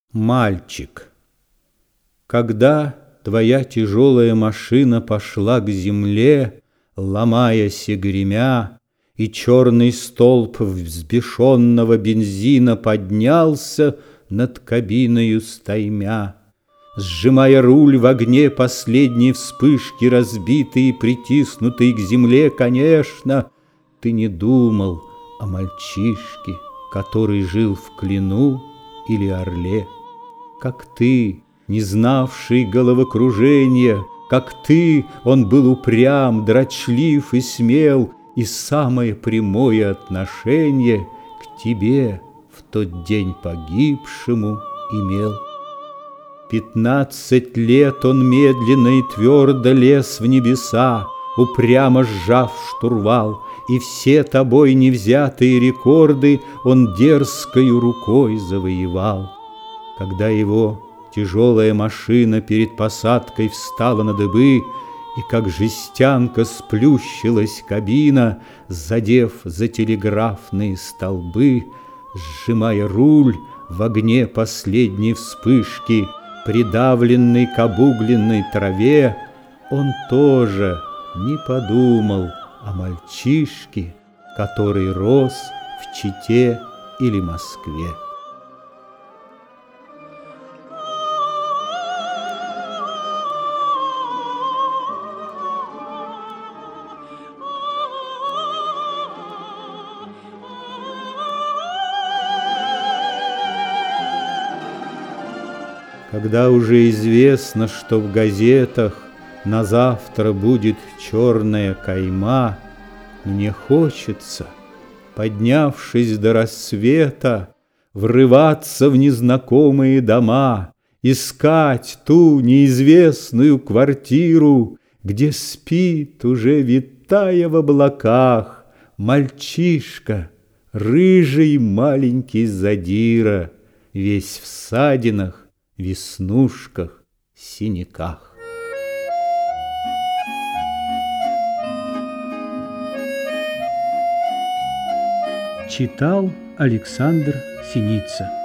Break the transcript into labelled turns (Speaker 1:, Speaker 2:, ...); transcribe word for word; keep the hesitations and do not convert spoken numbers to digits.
Speaker 1: Мальчик, когда твоя тяжелая машина пошла к земле, ломаясь и гремя, и черный столб взбешенного бензина поднялся над кабиною стаймя, сжимая руль в огне последней вспышки, разбитый и притиснутый к земле, конечно, ты не думал о мальчишке, который жил в Клину или Орле. Как ты, не знавший головокружения, как ты, он был упрям, дрочлив и смел, и самое прямое отношение к тебе в тот день погибшему имел. Пятнадцать лет он медленно и твердо лез в небеса, упрямо сжав штурвал, и все тобой невзятые рекорды он дерзкою рукой завоевал. Когда его тяжелая машина перед посадкой встала на дыбы, и как жестянка сплющилась кабина, задев за телеграфные столбы, сжимая руль в огне последней вспышки, придавленный к обугленной траве, он тоже не подумал о мальчишке, который рос в Чите или Москве. Когда уже известно, что в газетах на завтра будет черная кайма, мне хочется, поднявшись до рассвета, врываться в незнакомые дома, искать ту неизвестную квартиру, где спит, уже витая в облаках, мальчишка, рыжий маленький задира, весь в ссадинах, веснушках, синяках.
Speaker 2: Читал Александр Синица.